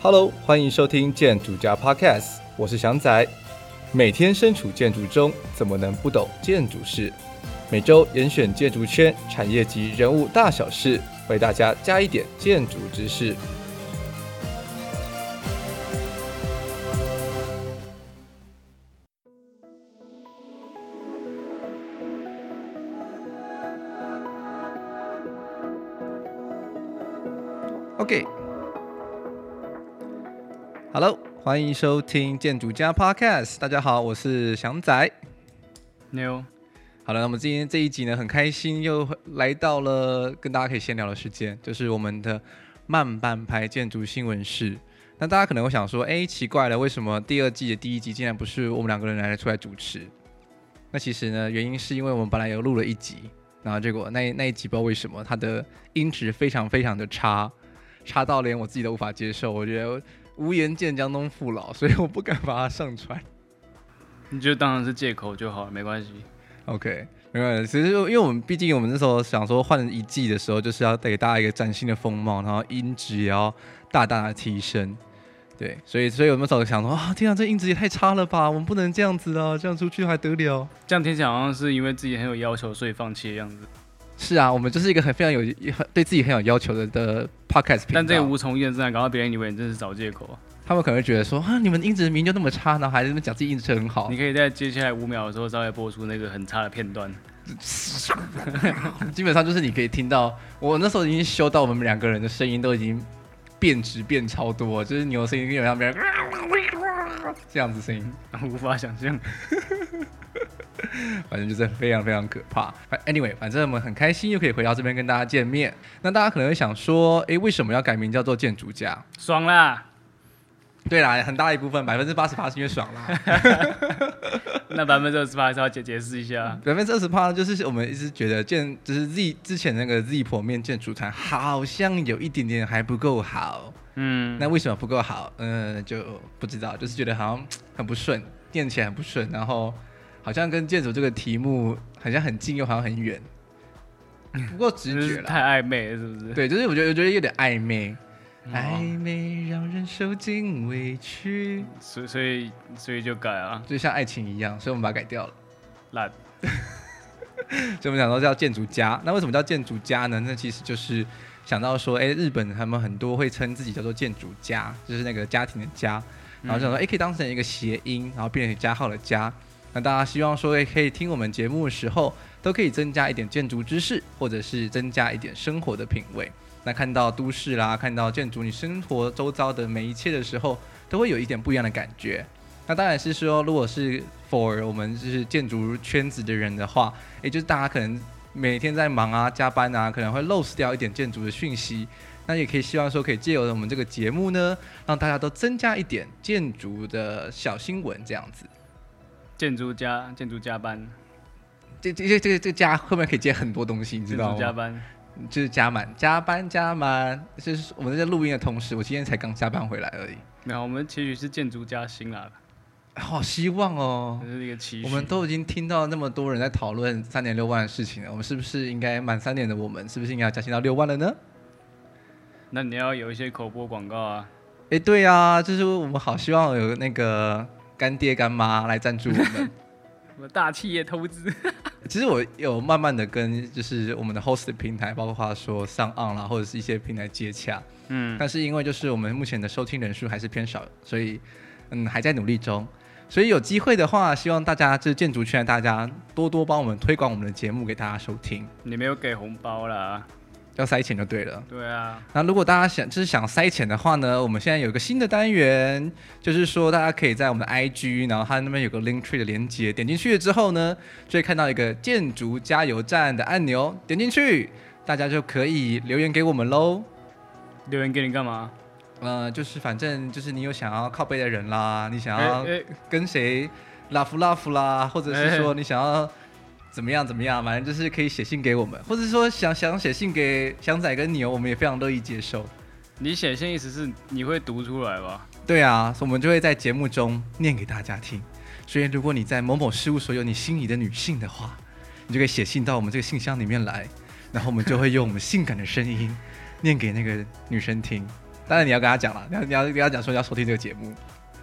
Hello， 欢迎收听建筑家 Podcast， 我是翔仔。每天身处建筑中，怎么能不懂建筑事？每周严选建筑圈产业及人物大小事，为大家加一点建筑知识。OK。Hello， 欢迎收听建筑家 Podcast。大家好，我是翔仔。 牛。 好了，那么今天这一集呢，很开心又来到了跟大家可以闲聊的时间，就是我们的慢半拍建筑新闻室。那大家可能会想说，奇怪了，为什么第二季的第一集竟然不是我们两个人出来主持？那其实呢，原因是因为我们本来有录了一集，然后结果那一集不知道为什么它的音质非常非常的差到连我自己都无法接受，我觉得无颜见江东父老，所以我不敢把它上传。 你就当然是借口就好了，没关系。 OK， 没关系。其实因为我们毕竟我们那时候想说换一季的时候，就是要带给大家一个崭新的风貌，然后音质也要大大的提升。对，所以我们那时候想说天啊，这音质也太差了吧，我们不能这样子啊，这样出去还得了？ 这样听起来好像是因为自己很有要求，所以放弃的样子。 是啊，我们就是一个非常对自己很有要求的 podcast 频道。 但这个无从验证，搞到别人以为你真是找借口。 他们可能会觉得说你们音质明明就那么差，然后还在那边讲自己音质很好。 你可以在接下来5秒的时候稍微播出那个很差的片段。 基本上就是你可以听到，我那时候已经修到我们两个人的声音都已经变质变超多，就是牛的声音基本上别人这样子声音， 无法想象。 反正就是非常非常可怕。Anyway， 反正我们很开心又可以回到这边跟大家见面。那大家可能会想说，为什么要改名叫做建筑家？ 爽啦！ 对啦，很大一部分80%是因为爽啦。 那20%还是要解释一下。 20%就是我们一直觉得就是 Z 之前那个 Z 剖面建筑团好像有一点点还不够好。那为什么不够好？就不知道，就是觉得好像很不顺，念起来很不顺，然后好像跟建筑这个题目好像很近又好像很远。不过直觉啦， 太暧昧了，是不是？ 对，就是我觉得有点暧昧。暧昧让人受尽委屈， 所以就改啊， 就像爱情一样，所以我们把它改掉了。 烂。 所以我们想说叫建筑家，那为什么叫建筑家呢？那其实就是想到说，日本他们很多会称自己叫做建筑家，就是那个家庭的家，然后想说，可以当成一个谐音，然后变成加号的家。那大家希望说，可以听我们节目的时候，都可以增加一点建筑知识，或者是增加一点生活的品味。那看到都市啦，看到建筑，你生活周遭的每一切的时候，都会有一点不一样的感觉。那当然是说，如果是 for 我们就是建筑圈子的人的话，就是大家可能每天在忙啊、加班啊，可能会 lose 掉一点建筑的讯息。那也可以希望说，可以借由我们这个节目呢，让大家都增加一点建筑的小新闻，这样子。 建筑加班， 这个加后面可以接很多东西，你知道吗？ 建筑加班。 就是加班，就是我们在录音的同时，我今天才刚加班回来而已。 没有，我们期许是建筑加薪啦。 好希望哦， 这是一个期许。 我们都已经听到那么多人在讨论3.6万的事情了，我们是不是应该满3年的我们，是不是应该要加薪到6万了呢？ 那你要有一些口播广告啊。 对啊，就是我们好希望有那个干爹干妈来赞助我们。 大企业投资。 其实我有慢慢的跟就是我们的 host 的平台，包括说上岸啦，或者是一些平台接洽，但是因为就是我们目前的收听人数还是偏少，所以还在努力中。所以有机会的话，希望大家就是建筑圈的大家多多帮我们推广我们的节目给大家收听。 你没有给红包啦。 要塞钱就对了。 对啊。 那如果大家想塞钱的话呢，我们现在有一个新的单元，就是说大家可以在我们的 IG， 然后它那边有个 Linktree 的连接，点进去了之后呢，就会看到一个建筑加油站的按钮，点进去，大家就可以留言给我们咯。 留言给你干嘛？ 就是反正就是你有想要靠背的人啦，你想要跟谁 love 啦，或者是说你想要怎么样，反正就是可以写信给我们，或者说想写信给翔仔跟牛，我们也非常乐意接受。 你写信意思是你会读出来吧？ 对啊，所以我们就会在节目中念给大家听。所以如果你在某某事务所有你心仪的女性的话，你就可以写信到我们这个信箱里面来，然后我们就会用我们性感的声音念给那个女生听。 当然你要跟他讲了，你要跟他讲说你要收听这个节目。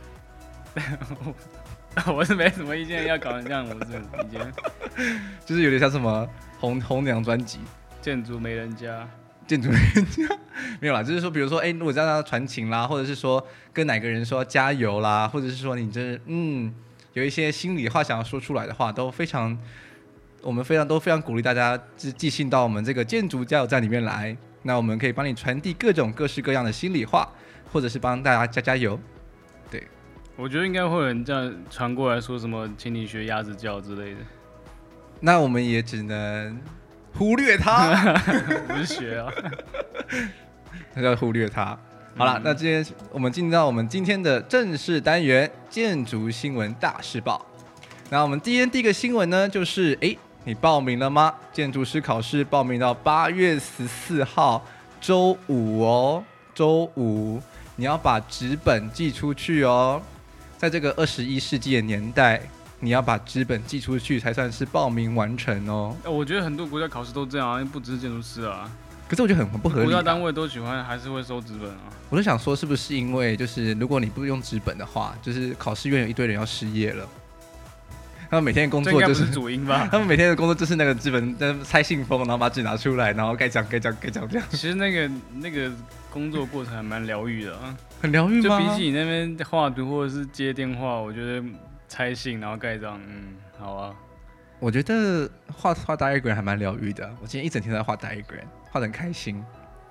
我是没什么意见，要搞成这样，我是没意见。 就是有点像什么红娘专辑， 建筑没人家， 建筑没人家没有啦，就是说，比如说，如果这样传情啦，或者是说跟哪个人说加油啦，或者是说你有一些心里话想要说出来的话，我们都非常鼓励大家寄信到我们这个建筑加油站里面来，那我们可以帮你传递各式各样的心里话，或者是帮大家加油。对， 我觉得应该会有人这样传过来说什么，请你学鸭子叫之类的。 那我们也只能忽略他， 不是学啊， 那就忽略他。好了，那我们进到我们今天的正式单元——建筑新闻大事报。那我们第一个新闻呢，就是你报名了吗？建筑师考试报名到8月14号周五哦，周五你要把纸本寄出去哦。在这个21世纪的年代，你要把纸本寄出去才算是报名完成哦。 我觉得很多国家考试都这样啊，不只是建筑师啊。 可是我觉得很不合理、啊。 国家单位都喜欢还是会收纸本啊。 我就想说，是不是因为就是如果你不用纸本的话，就是考试院有一堆人要失业了。他们每天的工作就是， 这应该不是主因吧？ 他们每天的工作就是那个纸本拆信封，然后把纸拿出来，然后该讲这样。 其实那个工作过程还蛮疗愈的啊。 很疗愈吗？ 就比起你那边画图或者是接电话，我觉得拆信然后盖章，好啊。 我觉得画 diagram 还蛮疗愈的。我今天一整天都在画 diagram， 画得很开心。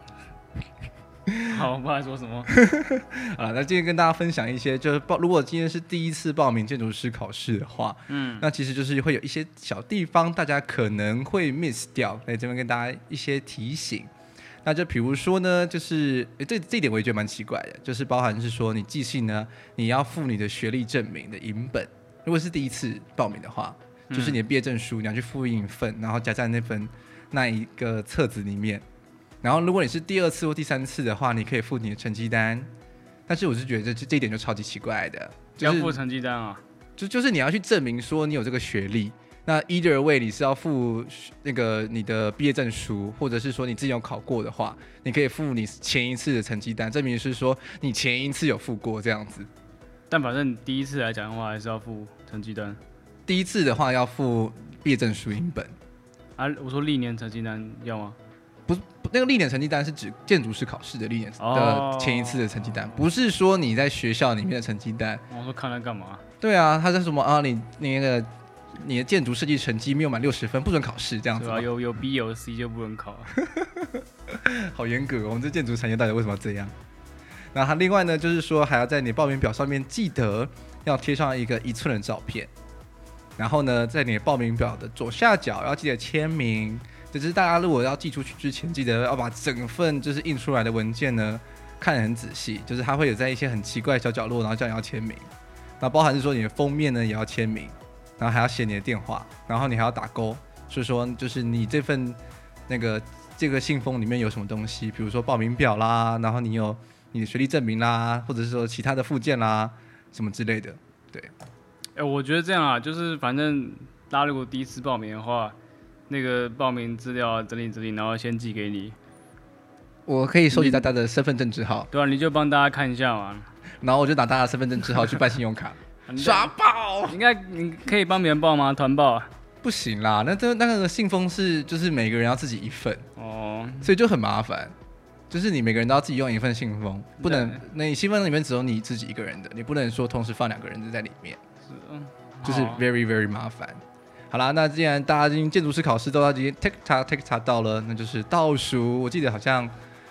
好，不知道说什么。 好了，那今天跟大家分享一些，就是如果今天是第一次报名建筑师考试的话，那其实就是会有一些小地方大家可能会 miss 掉，在这边跟大家一些提醒。那就比如说呢，就是这一点我也觉得蛮奇怪的，就是包含是说你寄信呢，你要附你的学历证明的影本。如果是第一次报名的话，就是你的毕业证书，你要去复印一份，然后夹在那一个册子里面。然后如果你是第2次或第3次的话，你可以附你的成绩单。但是我是觉得这一点就超级奇怪的， 要附成绩单啊？ 就是你要去证明说你有这个学历。那 either way 你是要附那个你的毕业证书，或者是说你之前有考过的话，你可以附你前一次的成绩单，证明是说你前一次有附过这样子。 但反正第一次来讲的话，还是要附成绩单。 第一次的话要附毕业证书影本。 啊，我说历年成绩单要吗？ 不，那个历年成绩单是指建筑师考试的历年的前一次的成绩单，不是说你在学校里面的成绩单。 我说看来干嘛？ 对啊，他是什么啊？你的建筑设计成绩没有满60分，不准考试这样子。 对啊，有 B 有 C 就不能考。 好严格，我们这建筑产业到底为什么要这样？那他另外呢，就是说还要在你报名表上面记得要贴上一个1寸的照片，然后呢，在你的报名表的左下角要记得签名。就是大家如果要寄出去之前，记得要把整份就是印出来的文件呢看得很仔细，就是它会有在一些很奇怪的小角落，然后叫你要签名。那包含是说你的封面呢也要签名，然后还要写你的电话，然后你还要打勾，所以说就是你这份这个信封里面有什么东西，比如说报名表啦，然后你有你的学历证明啦，或者是说其他的附件啦什么之类的。对， 我觉得这样啊，就是反正大家如果第一次报名的话，那个报名资料整理，然后先寄给你。 我可以收集大家的身份证字号。 对啊，你就帮大家看一下嘛。 然后我就拿大家的身份证字号去办信用卡，刷爆。 你可以帮别人报吗？团报啊？ 不行啦，那个信封就是每个人要自己一份哦，所以就很麻烦。就是你每个人都要自己用一份信封，不能那你信封里面只有你自己一个人的，你不能说同时放2个人在里面，就是 very very 麻烦。好啦，那既然大家已经建筑师考试都要已经 take 到了，那就是倒数，我记得好像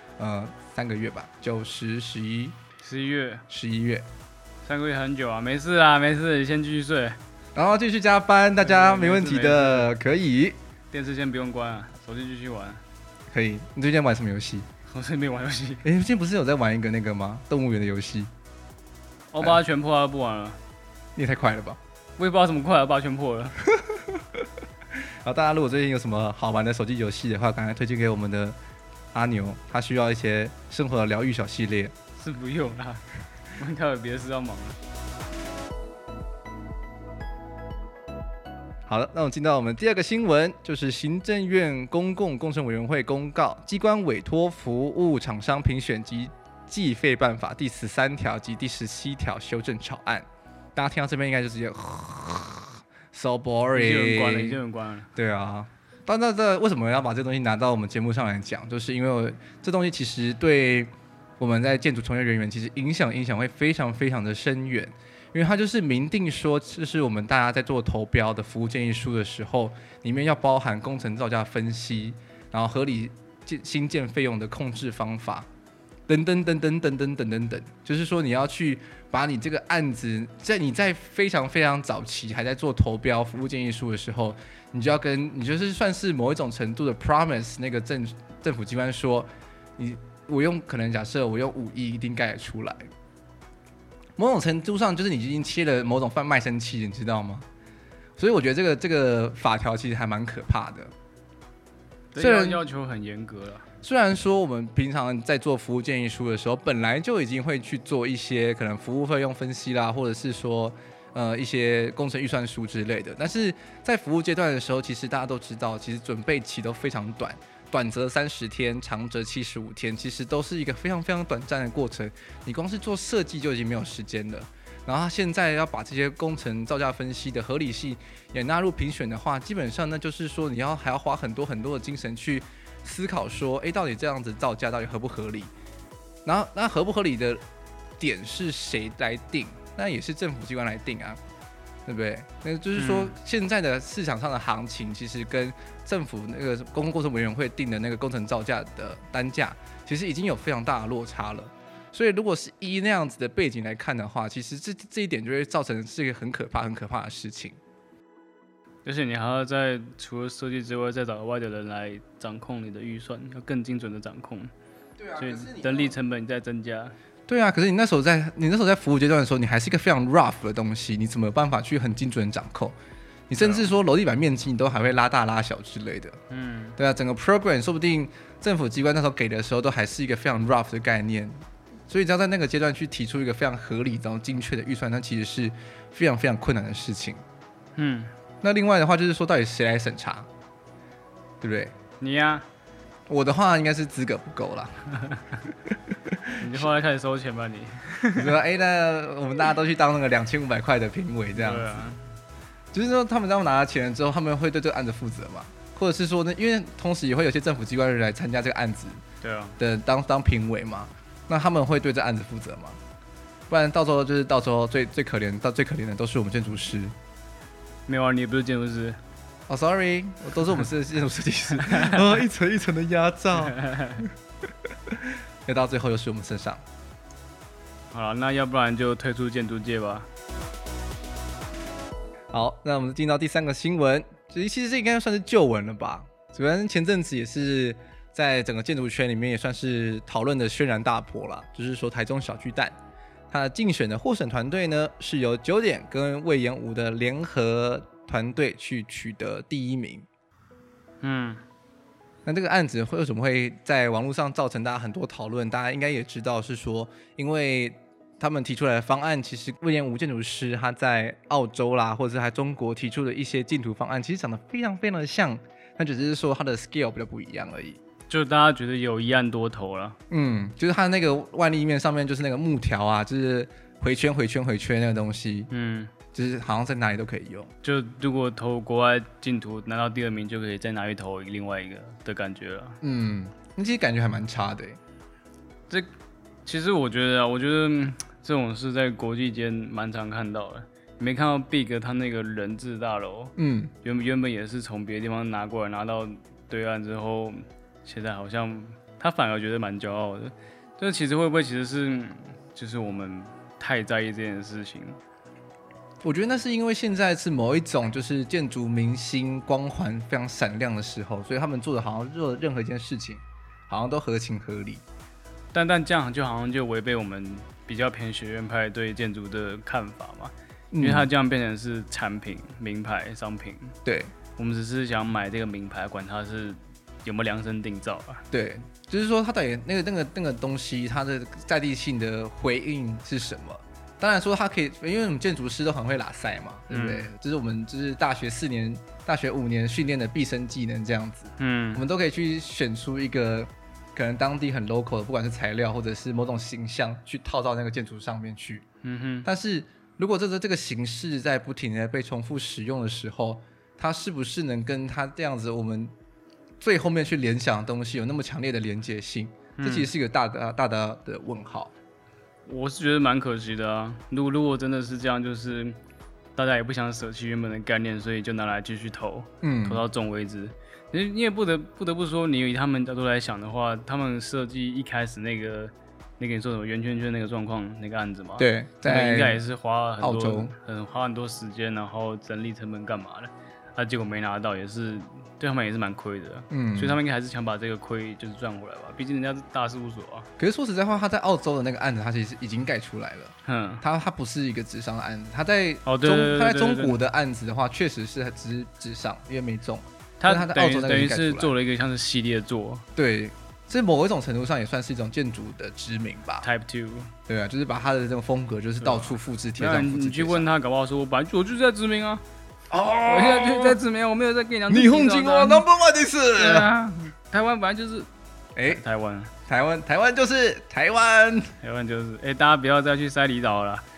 3个月吧，9、10、11月 ，3个月很久啊，没事啊，没事，先继续睡， 然后继续加班，大家没问题的，可以。 电视先不用关啊，手机继续玩。 可以。你最近玩什么游戏？ 我最近没玩游戏。 最近不是有在玩一个那个吗？动物园的游戏。 我把它全破了，不玩了。 你也太快了吧！ 我也不知道怎么快，我把它全破了。 好，大家如果最近有什么好玩的手机游戏的话，赶快推荐给我们的阿牛，他需要一些生活的疗愈小系列。 是不用啦，我应该有别的事要忙了。 好了，那我们进到我们第2个新闻，就是行政院公共工程委员会公告，机关委托服务厂商评选及计费办法第13条及第17条修正草案。大家听到这边应该就直接so boring， 已经很关了。 对啊，但这为什么要把这东西拿到我们节目上来讲？就是因为这东西其实对我们在建筑从业人员其实影响会非常非常的深远，因为它就是明定说，就是我们大家在做投标的服务建议书的时候，里面要包含工程造价分析，然后合理新建费用的控制方法，等等等等等等等等等，就是说你要去把你这个案子，你在非常非常早期还在做投标服务建议书的时候，你就是算是某一种程度的 promise 那个政府机关说，可能假设我用5亿一定盖得出来，某种程度上就是你已经切了某种贩卖身契，你知道吗？所以我觉得这个法条其实还蛮可怕的。 虽然要求很严格了， 虽然说我们平常在做服务建议书的时候，本来就已经会去做一些可能服务费用分析啦，或者是说一些工程预算书之类的，但是在服务阶段的时候，其实大家都知道，其实准备期都非常短。短则30天，长则75天，其实都是一个非常非常短暂的过程。你光是做设计就已经没有时间了，然后他现在要把这些工程造价分析的合理性也纳入评选的话，基本上那就是说你还要花很多很多的精神去思考说，到底这样子造价到底合不合理？然后那合不合理的点是谁来定？那也是政府机关来定啊。对不对？那就是说，现在的市场上的行情，其实跟政府那个公共工程委员会定的那个工程造价的单价，其实已经有非常大的落差了。所以，如果是依那样子的背景来看的话，其实这一点就会造成是一个很可怕的事情。 而且你还要除了设计之外，再找额外的人来掌控你的预算，要更精准的掌控。 对啊， 所以人力成本在增加。 对啊，可是你那时候在服务阶段的时候，你还是一个非常 rough 的东西，你怎么有办法去很精准的掌控？你甚至说楼地板面积你都还会拉大拉小之类的。对啊，整个 program 说不定政府机关那时候给的时候都还是一个非常 rough 的概念，所以只要在那个阶段去提出一个非常合理然后精确的预算，那其实是非常非常困难的事情。那另外的话就是说，到底谁来审查，对不对？ 你呀。 我的话应该是资格不够啦。 你就后来开始收钱吧你说那我们大家都去当那个2500块的评委这样子。就是说他们当拿了钱了之后，他们会对这个案子负责嘛？或者是说呢，因为同时也会有些政府机关人来参加这个案子， 对啊， 的当评委嘛，那他们会对这案子负责吗？不然到时候最可怜的都是我们建筑师。 没有啊，你也不是建筑师。 哦 ，sorry， 都是我们是建筑设计师，一层一层的压榨，要到最后又是我们身上。 好了，那要不然就退出建筑界吧。 好，那我们进到第3个新闻，其实这应该算是旧闻了吧？主要前阵子也是在整个建筑圈里面也算是讨论的轩然大波啦，就是说台中小巨蛋，它的竞选的获审团队呢是由9点跟魏延武的联合团队去取得第1名。那这个案子为什么会在网络上造成大家很多讨论？大家应该也知道是说，因为他们提出来的方案，其实魏延武建筑师他在澳洲啦，或者是在中国提出的一些竞图方案，其实长得非常非常的像，但只是说它的 scale 比较不一样而已。 就大家觉得有一案多头了。 就是它那个外立面上面就是那个木条啊，就是回圈那个东西。就是好像在哪里都可以用。 就如果投国外竞图拿到第2名，就可以再拿去投另外一个的感觉了。 那其实感觉还蛮差的。 其实我觉得这种事在国际间蛮常看到的。你没看到 Big 他那个人质大楼，原本也是从别的地方拿过来，拿到对岸之后，现在好像他反而觉得蛮骄傲的。这其实会不会其实是就是我们太在意这件事情？ 我觉得那是因为现在是某一种就是建筑明星光环非常闪亮的时候，所以他们做的好像做的任何一件事情好像都合情合理。 但这样就好像就违背我们比较偏学院派对建筑的看法嘛，因为它这样变成是产品、名牌、商品。 对， 我们只是想买这个名牌，管它是有没有量身定造啊。 对，就是说它到底那个东西它的在地性的回应是什么？当然说它可以，因为我们建筑师都很会拉塞嘛，对不对？这是我们就是大学4年、大学5年训练的毕生技能这样子。我们都可以去选出一个可能当地很 local 的，不管是材料或者是某种形象，去套到那个建筑上面去。但是如果这个形式在不停的被重复使用的时候，它是不是能跟它这样子我们最后面去联想的东西有那么强烈的连结性？这其实是一个大的问号。 我是觉得蛮可惜的啊。如果真的是这样，就是大家也不想舍弃原本的概念，所以就拿来继续投到中为止。你也不得不说，你以他们角度来想的话，他们设计一开始那个你说什么圆圈圈那个状况那个案子嘛， 对， 应该也是花澳洲花很多时间，然后整理成本干嘛的，结果没拿到，也是对他们也是蛮亏的，所以他们应该还是想把这个亏就是赚回来吧，毕竟人家是大事务所啊。 可是说实在话，他在澳洲的那个案子，他其实已经盖出来了，他不是一个纸上的案子，他在中国的案子的话，确实是只是纸上，因为没中。 他等于是做了一个像是系列作， 对，这某一种程度上也算是一种建筑的知名吧。 Type 2， 对啊，就是把他的这种风格，就是到处复制贴上。 你去问他，搞不好说，我就是在知名啊。我现在就是在知名，我没有在跟你讲。 日本人はnumber oneです。 对啊，台湾本来就是，台湾就是台湾就是，大家不要再去塞离岛了。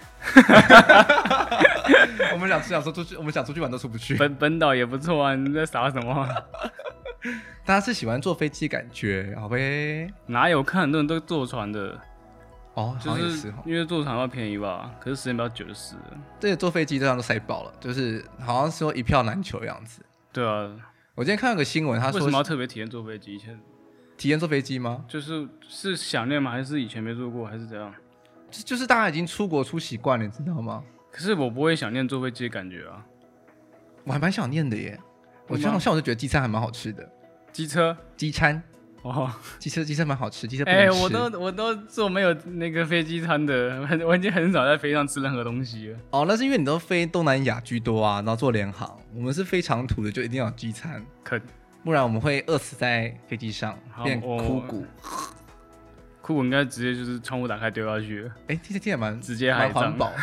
我们想出去玩都出不去。 本岛也不错啊，你在傻什么？ 大家是喜欢坐飞机感觉，好呗？ 哪有看很多人都坐船的？ 就是因为坐船要便宜吧，可是时间比较久的事。 对，坐飞机这样都塞爆了，就是好像说一票难求的样子。 对啊， 我今天看到个新闻，他说为什么要特别体验坐飞机？ 体验坐飞机吗？ 是想念吗？还是以前没坐过，还是怎样？ 就是大家已经出国出习惯了，你知道吗？ 可是我不会想念坐飞机的感觉啊。 我还蛮想念的耶。像我就觉得机餐还蛮好吃的。机餐机车蛮好吃，机车不能吃。 我都坐没有那个飞机餐的，我已经很少在飞机上吃任何东西了。 那是因为你都飞东南亚居多啊，然后坐联航，我们是飞长途的，就一定要有机餐，不然我们会饿死在飞机上，变枯骨。 枯骨应该直接就是窗户打开丢下去了。 听起来蛮直接海环保。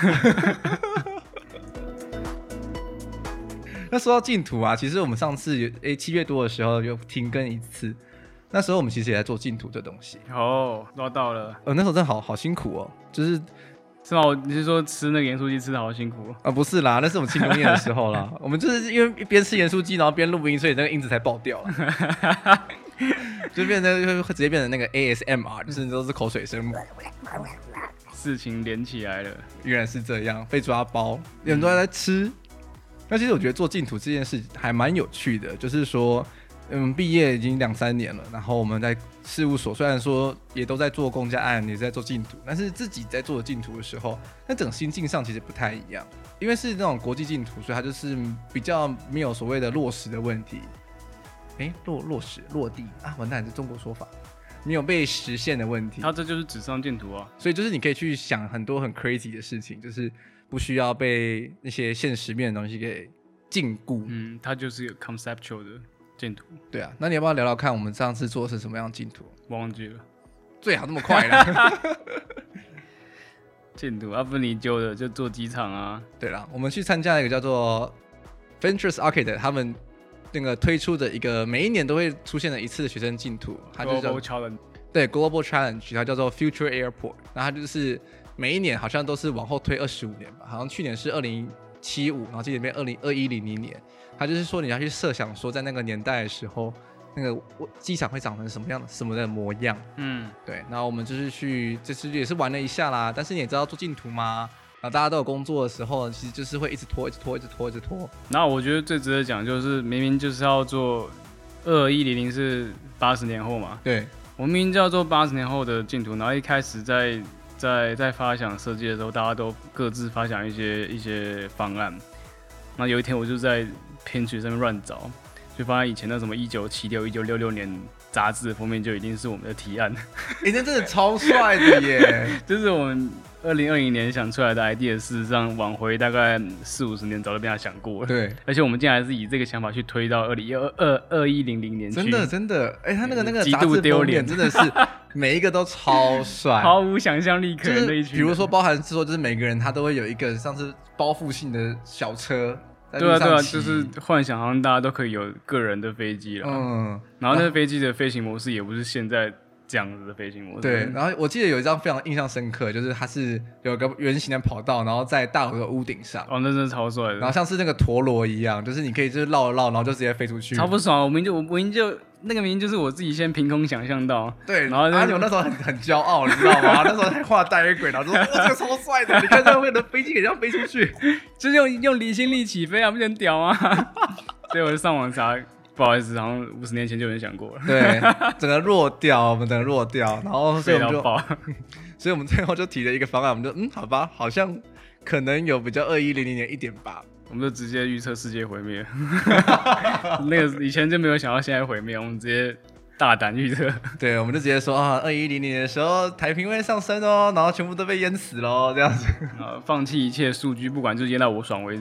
那说到净土啊，其实我们上次7月多的时候有停更一次，那时候我们其实也在做净土这东西。 抓到了。 那时候真的好辛苦哦，是吗？你是说吃那个盐酥鸡吃的好辛苦？ 不是啦，那是我们庆功宴的时候啦。我们就是因为边吃盐酥鸡，然后边录音，所以那个音质才爆掉了。就直接变成那个 ASMR， 就是都是口水声。 事情连起来了， 原来是这样，被抓包，有很多人在吃。那其实我觉得做净土这件事还蛮有趣的，就是说，毕业已经2-3年了，然后我们在事务所虽然说也都在做公家案，也在做净土，但是自己在做净土的时候，那整个心境上其实不太一样，因为是那种国际净土，所以它就是比较没有所谓的落实的问题。落地啊，完蛋，是中国说法，没有被实现的问题。 它这就是纸上净土啊， 所以就是你可以去想很多很 crazy 的事情，就是不需要被那些现实面的东西给禁锢。 它就是一个 conceptual 的净土。 对啊，那你要不要聊聊看我们上次做的是什么样的净土？ 忘记了， 最好那么快了。 净土不你揪的就做机场啊。 对啦，我们去参加一个叫做 Ventures Arcade 他们那个推出的一个每一年都会出现的一次的学生净土，它就叫 Global Challenge。 对 Global Challenge， 它叫做 Future Airport， 然后它就是每一年好像都是往后推25年吧，好像去年是2075，然后今年变2100年。它就是说你要去设想说在那个年代的时候，那个机场会长成什么的模样。对，然后我们就是去，这次也是玩了一下啦。但是你也知道做净土吗？然后大家都有工作的时候，其实就是会一直拖。 然后我觉得最值得讲就是，明明就是要做2100是80年后嘛， 对， 我明明就要做80年后的净土，然后一开始在发想设计的时候，大家都各自发想一些方案。然后有一天我就在 Pinterest 上面乱找，就发现以前那什么1976、1966年杂志的封面就已经是我们的提案。 那真的超帅的耶！ 就是我们2020年想出来的 idea， 事实上往回大概40-50年早就被他想过了。 对， 而且我们竟然是以这个想法去推到2100年去。 真的，他那个杂志封面真的是每一个都超帅， 毫无想象力可言的一群。 比如说，包含是说，就是每个人他都会有一个像是包覆性的小车。 对啊，就是幻想好像大家都可以有个人的飞机了。然后那个飞机的飞行模式也不是现在这样子的飞行模式。 对，然后我记得有一张非常印象深刻，就是它是有个圆形的跑道，然后在大楼的屋顶上。 哦，那真的超帅的。 然后像是那个陀螺一样，就是你可以就是绕一绕，然后就直接飞出去。 超不爽！我明明就那个明明就是我自己先凭空想象到。 对，然后阿牛那时候很骄傲，你知道吗？那时候还画带鱼轨，然后说这个超帅的，你看这样会的飞机给这样飞出去， 就是用离心力起飞啊，不是很屌吗？所以我就上网查。不好意思，好像50年前就有人想过了。 对，整个弱掉，我们整个弱掉，然后所以我们就，所以我们最后就提了一个方案，我们就好吧，好像可能有比较2100年1.8， 我们就直接预测世界毁灭。那个以前就没有想到现在毁灭，我们直接大胆预测。 对，我们就直接说啊，2100年的时候台平会上升哦，然后全部都被淹死喽，这样子。 放弃一切数据，不管就淹到我爽为止。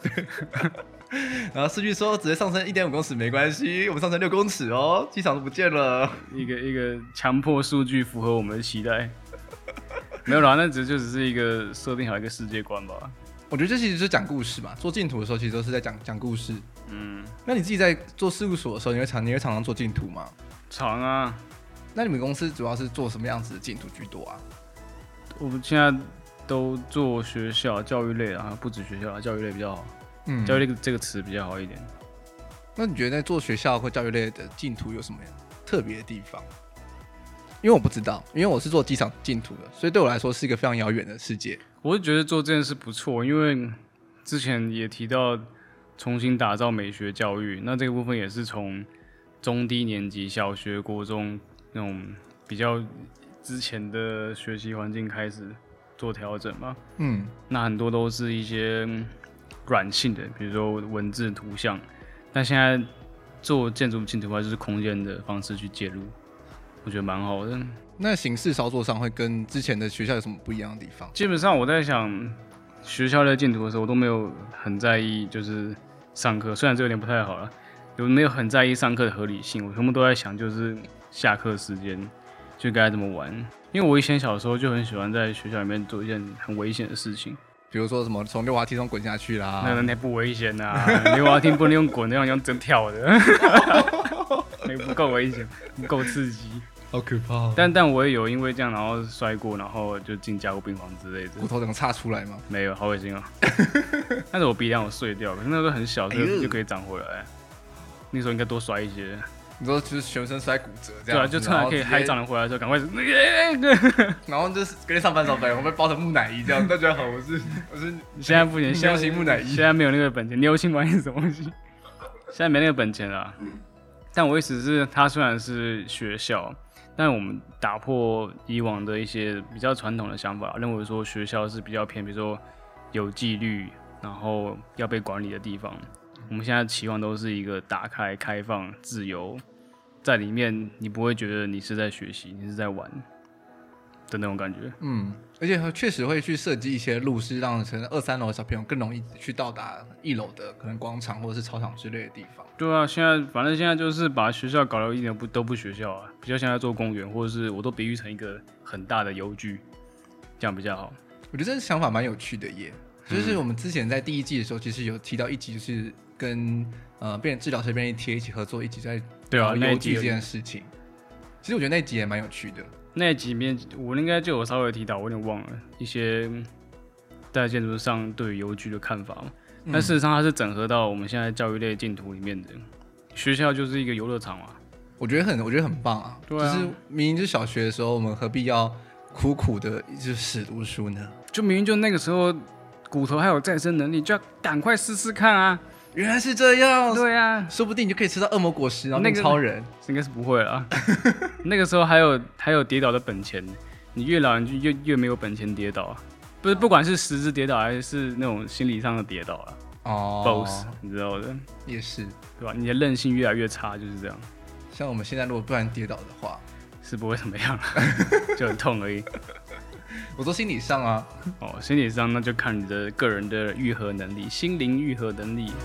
然后数据说直接上升1.5公尺没关系，我们上升6公尺哦，机场都不见了。 一个强迫数据符合我们的期待。没有啦，那只是一个设定好一个世界观吧。 我觉得这其实就是讲故事嘛，做净土的时候其实都是在讲故事。那你自己在做事务所的时候，你会常常做净土吗？ 常啊。 那你们公司主要是做什么样子的净土居多啊？ 我们现在都做学校教育类啊，不止学校教育类比较好。教育类这个词比较好一点。 那你觉得在做学校或教育类的净土有什么特别的地方？因为我不知道，因为我是做机场净土的，所以对我来说是一个非常遥远的世界。 我是觉得做这件事不错，因为之前也提到重新打造美学教育，那这个部分也是从中低年级、小学、国中那种比较之前的学习环境开始做调整嘛。那很多都是一些软性的，比如说文字、图像，但现在做建筑净土化就是空间的方式去介入，我觉得蛮好的。 那形式操作上会跟之前的学校有什么不一样的地方？ 基本上我在想，学校在净土的时候，我都没有很在意，就是上课，虽然这有点不太好了，有没有很在意上课的合理性？我全部都在想，就是下课时间就该怎么玩。因为我以前小时候就很喜欢在学校里面做一件很危险的事情。 比如说什么从溜滑梯上滚下去啦， 那不危险啊！溜滑梯不能用滚的，要用真跳的，那不够危险，不够刺激， 好可怕。 但我也有因为这样然后摔过，然后就进加护病房之类的。 骨头整个岔出来吗？ 没有，好恶心啊！但是我鼻梁有碎掉，可是那时候很小，所以就可以长回来。那时候应该多摔一些。 你说就是全身摔骨折这样？ 对啊，就趁还可以还长得回来的时候，赶快。 然后就是隔天上班的时候，我被包成木乃伊这样。大家好，我是。 现在不行， 牛形木乃伊。 现在没有那个本钱，牛形木乃伊是什么东西？现在没那个本钱了。但我意思是，它虽然是学校，但我们打破以往的一些比较传统的想法，认为说学校是比较偏，比如说有纪律，然后要被管理的地方。我们现在期望都是一个打开、开放、自由，在里面你不会觉得你是在学习，你是在玩的那种感觉。 而且确实会去设计一些路，是让可能2、3楼的小朋友更容易去到达1楼的可能广场或者是操场之类的地方。 对啊，反正现在就是把学校搞得一点都不学校啊，比较像在做公园，或者是我都比喻成一个很大的邮局，这样比较好。 我觉得这个想法蛮有趣的耶。就是我们之前在第1季的时候，其实有提到一集，就是跟治疗师便利贴一起合作，一起在聊邮局这件事情。其实我觉得那集也蛮有趣的。 那集里面我应该就有稍微提到，我有点忘了一些在建筑上对于邮局的看法。但事实上它是整合到我们现在教育类净土里面的。学校就是一个游乐场嘛， 我觉得很棒啊。对啊，就是明明是小学的时候，我们何必要苦苦的就死读书呢？就明明就那个时候骨头还有再生能力，就要赶快试试看啊！ 原来是这样。 对啊， 说不定你就可以吃到恶魔果实，然后变超人。 应该是不会啦。那个时候还有跌倒的本钱，你越老你就越没有本钱跌倒啊。不管是实质跌倒还是那种心理上的跌倒啊。both 你知道的。 也是，对吧？你的韧性越来越差，就是这样。 像我们现在如果不然跌倒的话， 是不会怎么样，就很痛而已。 我说心理上啊。 心理上那就看你的个人的愈合能力，心灵愈合能力。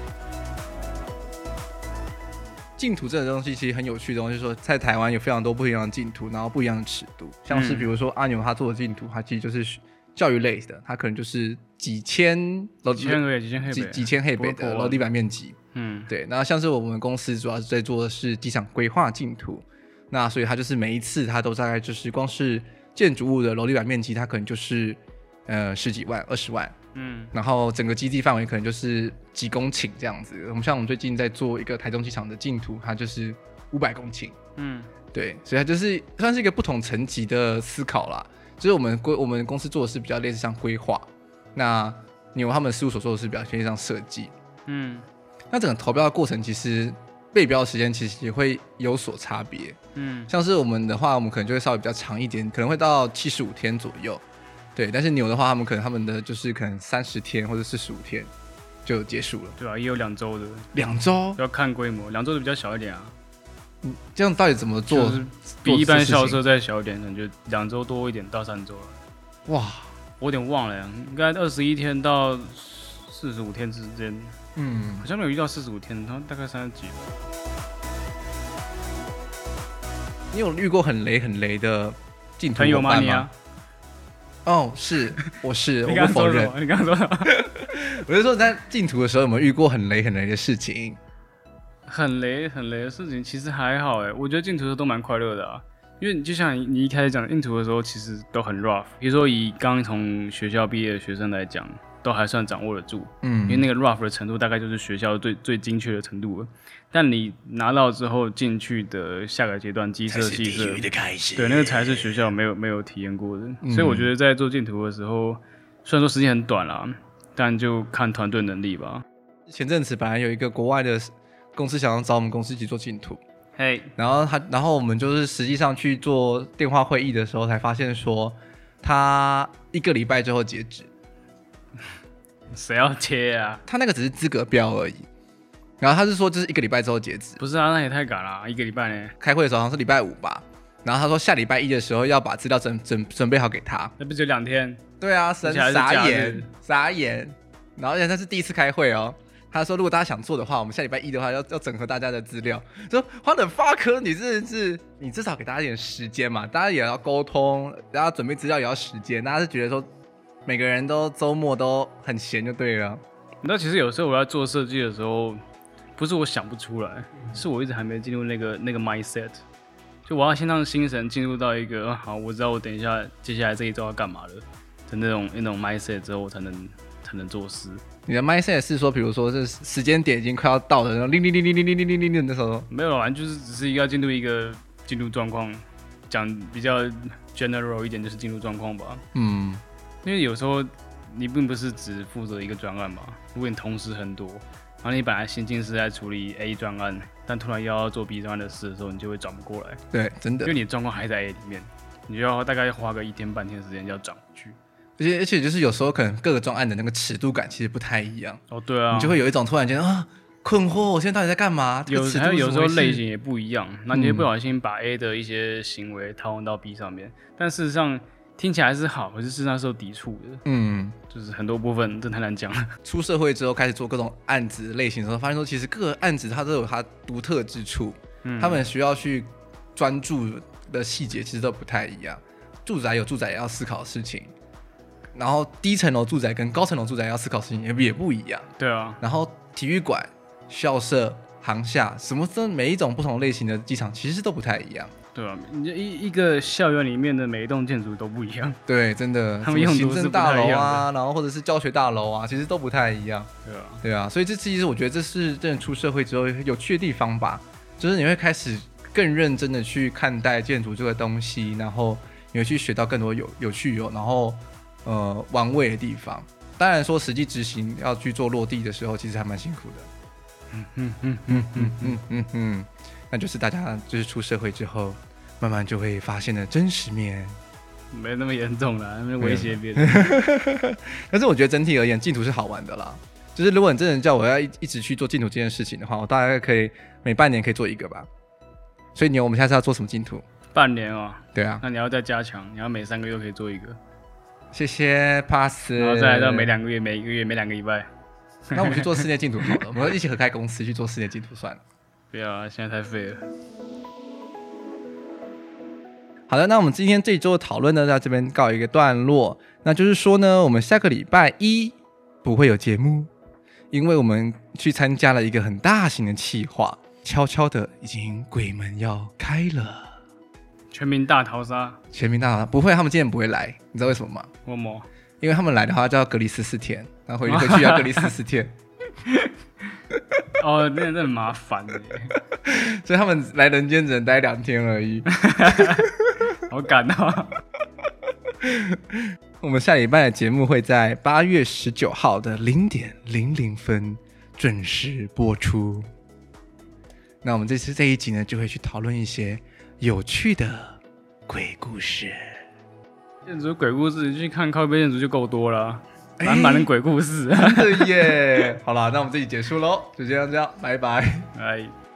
净土这个东西其实很有趣的东西，说在台湾有非常多不一样的净土，然后不一样的尺度。像是比如说阿牛他做的净土，他其实就是教育类的，他可能就是几千黑北的楼地板面积。对。然后像是我们公司主要是在做的是机场规划净土， 那所以它就是每一次它都大概就是光是建筑物的楼地板面积，它可能就是10几万、20万，然后整个基地范围可能就是几公顷这样子。像我们最近在做一个台中机场的净土，它就是500公顷，对，所以它就是算是一个不同层级的思考啦。就是我们公司做的是比较类似像规划，那牛他们事务所做的是比较偏向设计，那整个投标的过程其实备标的时间其实也会有所差别，像是我们的话，我们可能就会稍微比较长一点，可能会到75天左右，对，但是牛的话，他们的就是可能30天或者45天就结束了， 对啊，也有2周的 ，2周要看规模，2周的比较小一点啊。 这样到底怎么做？ 就是比一般校车再小一点，可能就2周多一点到3周了。 哇， 我有点忘了，应该21天到45天之间。好像没有遇到45天，然后大概30几吧。 你有遇过很雷的净土朋友吗？你啊？哦，是，我是， 我不否认。 你刚刚说什么？ 我是说在净土的时候有没有遇过很雷的事情？ 很雷的事情其实还好哎，我觉得净土的时候都蛮快乐的啊，因为就像你一开始讲净土的时候，其实都很 rough。比如说以刚从学校毕业的学生来讲，都还算掌握得住，因为那个 rough 的程度大概就是学校最精确的程度了。但你拿到之后进去的下个阶段，机设、系设，对，那个才是学校没有体验过的。所以我觉得在做净土的时候，虽然说时间很短啦，但就看团队能力吧。 前阵子本来有一个国外的公司想要找我们公司一起做净土，然后我们就是实际上去做电话会议的时候，才发现说他1个礼拜之后截止。 谁要接啊？ 他那个只是资格标而已，然后他是说这是1个礼拜之后截止。 不是啊，那也太赶了，1个礼拜呢？ 开会的时候好像是礼拜5吧，然后他说下礼拜1的时候要把资料准备好给他。 那不就2天？ 对啊，傻眼。然后而且他是第一次开会哦。他说：“如果大家想做的话，我们下礼拜1的话要整合大家的资料。说花的发科，你真的是你至少给大家一点时间嘛，大家也要沟通，大家准备资料也要时间。大家是觉得说每个人都周末都很闲就对了。 你知道，其实有时候我在做设计的时候，不是我想不出来，是我一直还没进入那个 mindset。就我要先让心神进入到一个好，我知道我等一下接下来这一周要干嘛了的那种 mindset 之后，我才能做事。” 你的 mindset 是说，比如说这时间点已经快要到了，然后铃的时候， 没有啦，就是只是要进入一个进入状况，讲比较 general 一点，就是进入状况吧。因为有时候你并不是只负责一个专案嘛，如果你同时很多，然后你本来心境是在处理 A 专案，但突然又要做 B 专案的事的时候，你就会转不过来。 对，真的， 因为你的状况还在 A 里面，你就要大概花个1天半天时间要转回去。 而且就是有时候可能各个专案的那个尺度感其实不太一样哦，对啊， 你就会有一种突然间困惑，我现在到底在干嘛？ 还有时候类型也不一样，那你会不小心把 A 的一些行为套用到 B 上面，但事实上听起来是好，可是事实上是有抵触的。就是很多部分真太难讲了。 出社会之后开始做各种案子类型的时候，发现说其实各个案子它都有它独特之处，他们需要去专注的细节其实都不太一样。住宅有住宅也要思考的事情。然后低层楼住宅跟高层楼住宅要思考的事情也不一样， 对啊。 然后体育馆、校舍、航厦，什么每一种不同类型的机场其实都不太一样， 对啊。一个校园里面的每一栋建筑都不一样， 对，真的， 他们用行政大楼啊，然后或者是教学大楼啊，其实都不太一样，对啊。所以这其实我觉得这是真的出社会之后有趣的地方吧，就是你会开始更认真的去看待建筑这个东西，然后你会去学到更多有趣然后玩味的地方。当然说实际执行要去做落地的时候，其实还蛮辛苦的。那就是大家就是出社会之后，慢慢就会发现的真实面。 没那么严重啦，那威胁别人。 但是我觉得整体而言，净土是好玩的啦。就是如果你真的叫我要一直去做净土这件事情的话，我大概可以每半年可以做一个吧。所以我们下次要做什么净土？ 半年哦。 对啊。 那你要再加强，你要每3个月可以做一个。 谢谢 pass， 然后再来到每2个月、每1个月、每2个礼拜。 那我们去做室内净土好了，我们一起合开公司去做室内净土算了。 不要啊，现在太废了。 好的，那我们今天这一周的讨论呢，在这边告一个段落。那就是说呢，我们下个礼拜1不会有节目，因为我们去参加了一个很大型的企划，悄悄的已经鬼门要开了。 全民大逃杀， 不会，他们今天不会来，你知道为什么吗？ 为什么？ 因为他们来的话就要隔离14天，然后回去要隔离14天。 哦，那真的很麻烦耶。 所以他们来人间只能待2天而已。 好赶啊！ 我们下礼拜的节目会在8月19号的0点00分准时播出。那我们这一集呢，就会去讨论一些有趣的鬼故事。 建筑鬼故事，去看靠背建筑就够多了，满满的鬼故事。 真的耶！好啦，那我们这集结束喽，就这样，拜拜。 拜。